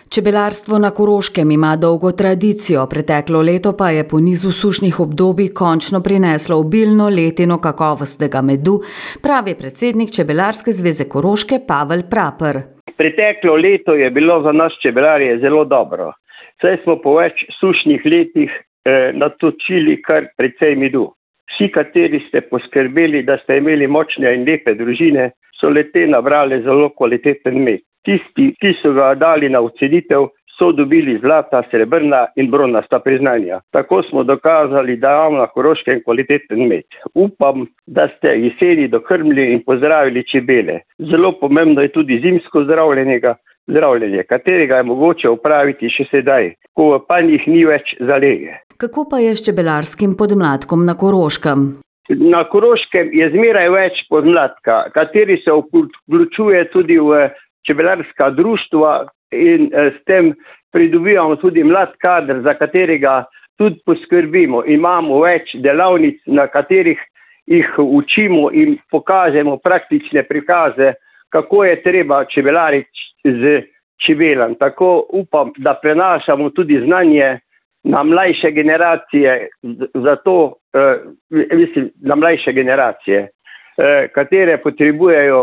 Čebelarstvo na Koroškem ima dolgo tradicijo, preteklo leto pa je po nizu sušnih obdobij končno prineslo obilno letino kakovostnega medu, pravi predsednik Čebelarske zveze Koroške Pavel Praper. Preteklo leto je bilo za nas čebelarje zelo dobro, saj smo po več sušnih letih natočili kar precej medu. Vsi, kateri ste poskrbeli, da ste imeli močne in lepe družine, so le-te nabrali zelo kvaliteten med. Tisti, ki so ga dali na ocenitev, so dobili zlata, srebrna in bronasta priznanja. Tako smo dokazali, da imamo na Koroškem kvaliteten med. Upam, da ste jeseni dokrmili in pozdravili čebele. Zelo pomembno je tudi zimsko zdravljenje, katerega je mogoče opraviti še sedaj, ko v panjih ni več zalege. Kako pa je s čebelarskim podmladkom na Koroškem? Na Koroškem je zmeraj več podmladka, kateri se vključuje tudi v čebelarska društva in s tem pridobivamo tudi mlad kader, za katerega tudi poskrbimo. Imamo več delavnic, na katerih jih učimo in pokažemo praktične prikaze, kako je treba čebelariti z čebelam. Tako upam, da prenašamo tudi znanje na mlajše generacije, na mlajše generacije, katere potrebujejo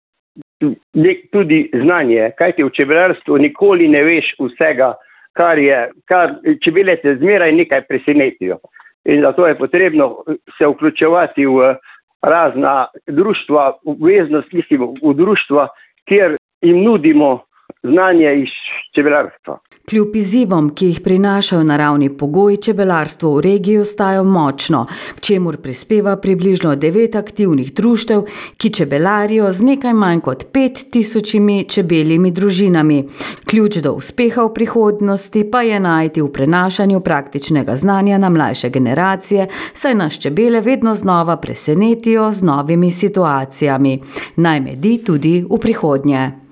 tudi znanje, kajti v čebelarstvu nikoli ne veš vsega, kar čebele te zmeraj nekaj presenetijo. In zato je potrebno se vključevati v razna društva, v društva, kjer jim nudimo znanje iz čebelarstva. Kljub izzivom, ki jih prinašajo naravni pogoji, čebelarstvo v regiji ostaja močno, k čemur prispeva približno 9 aktivnih društev, ki čebelarijo z nekaj manj kot 5000 čebeljimi družinami. Ključ do uspeha v prihodnosti pa je najti v prenašanju praktičnega znanja na mlajše generacije, saj nas čebele vedno znova presenetijo z novimi situacijami. Naj medi tudi v prihodnje.